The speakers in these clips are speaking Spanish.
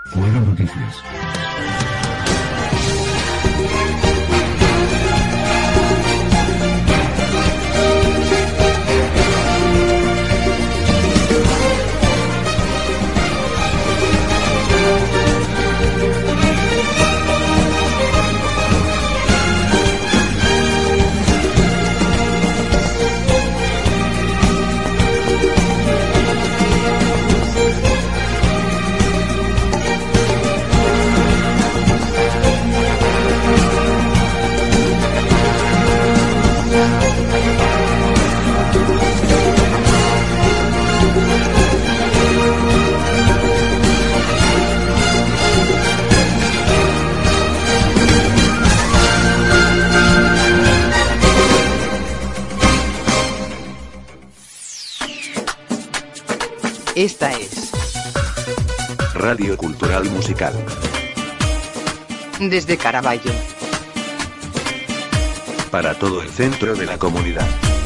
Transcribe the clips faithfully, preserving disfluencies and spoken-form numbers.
Fuego Noticias. Esta es Radio Cultural Musical. Desde Caraballo. Para todo el centro de la comunidad.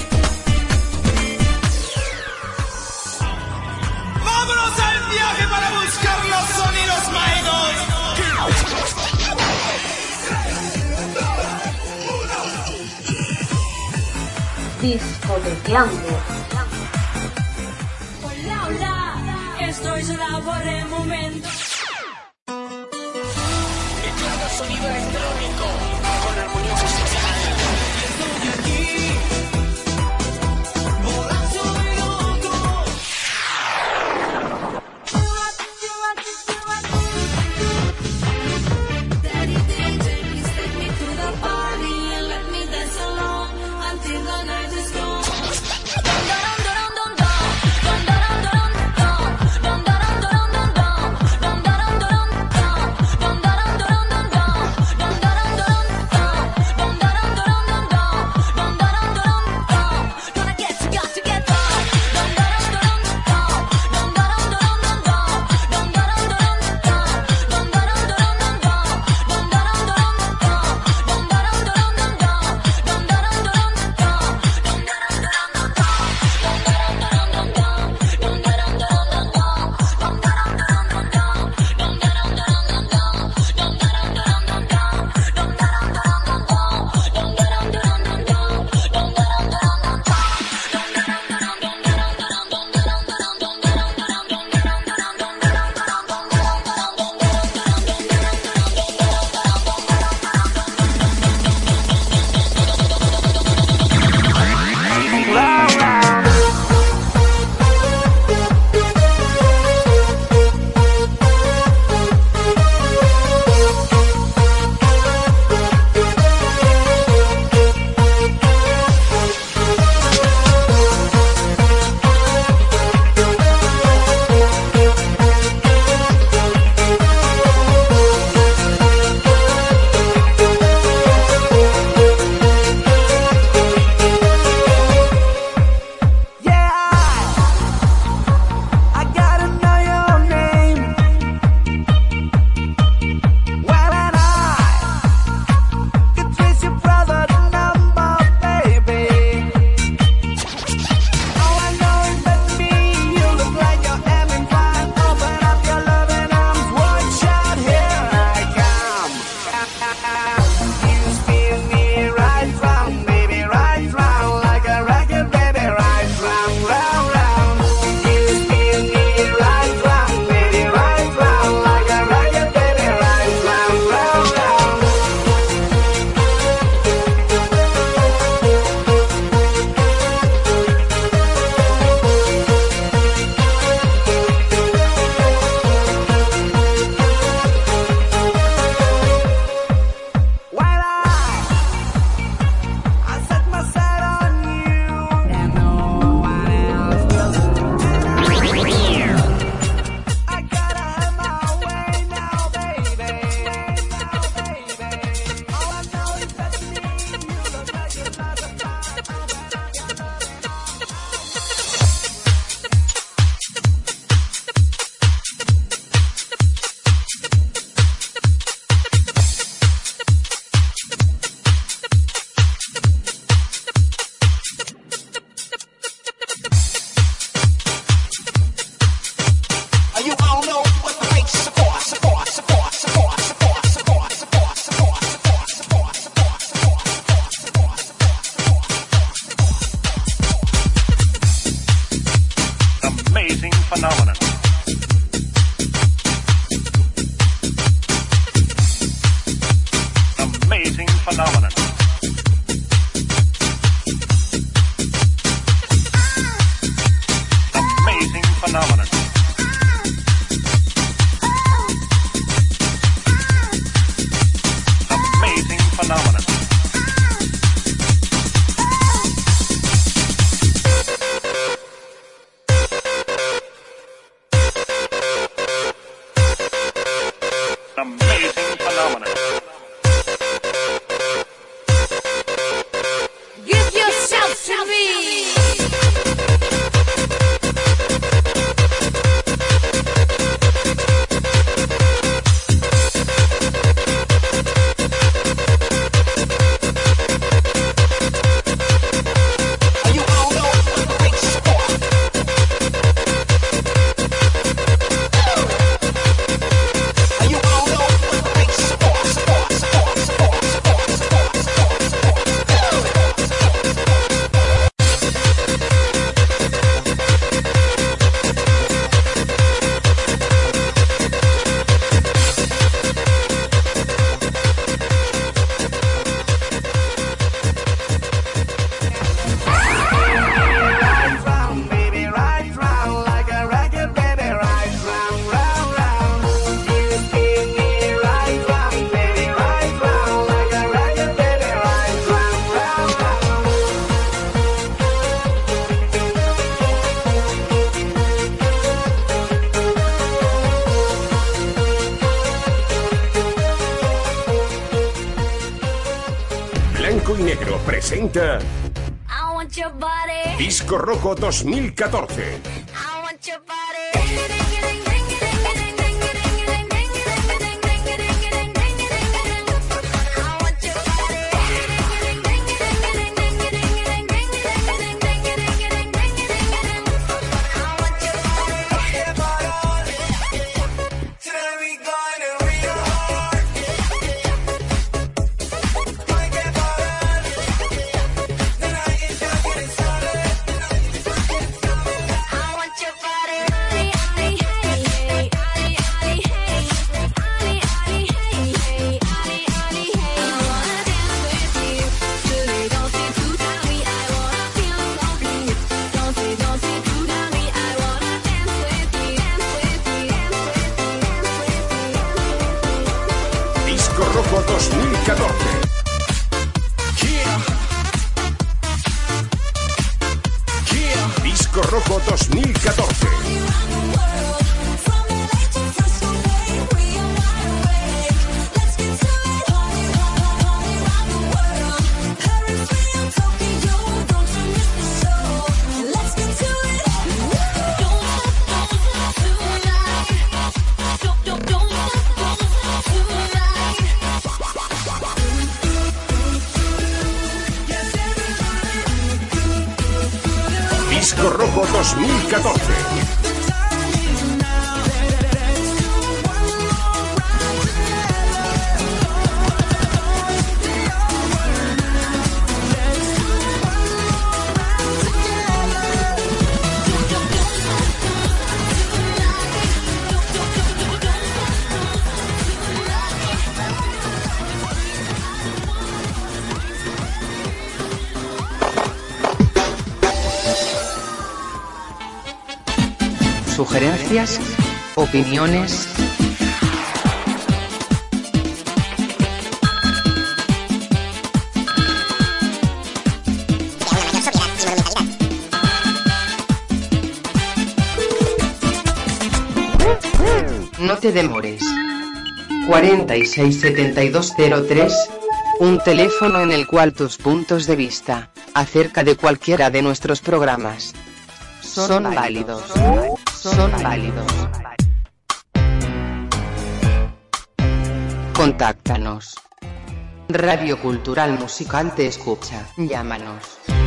¡Vámonos al viaje para buscar los sonidos mágicos! Discotequeando. Estoy sola por el momento. Mezclando sonido electrónico con armonía musical. Estoy aquí, volando de loco. Daddy D J, please take me to the party and let me dance along until the night is gone. Dun, dun, dun, dun, dun. phenomenon. Give yourself to me. Blanco y Negro presenta I want your body. Disco Rojo dos mil catorce. I want your body. Disco Rojo dos mil catorce. Disco Rojo dos mil catorce. Disco Rojo dos mil catorce. Sugerencias, opiniones. No te demores. cuarenta y seis setenta y dos cero tres, un teléfono en el cual tus puntos de vista acerca de cualquiera de nuestros programas son válidos. Son válidos. Contáctanos. Radio Cultural Musical te escucha. Llámanos.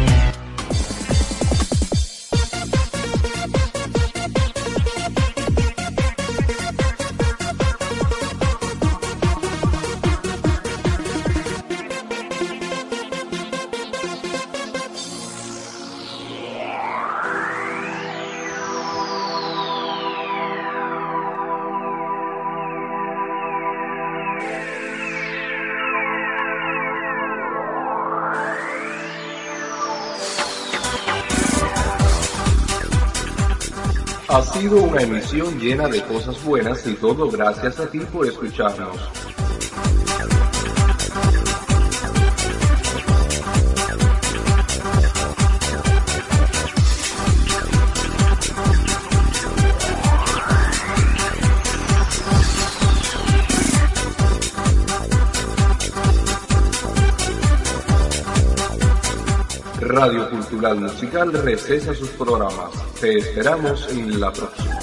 Ha sido una emisión llena de cosas buenas y todo gracias a ti por escucharnos. Radio Cultural Musical recesa sus programas. Te esperamos en la próxima.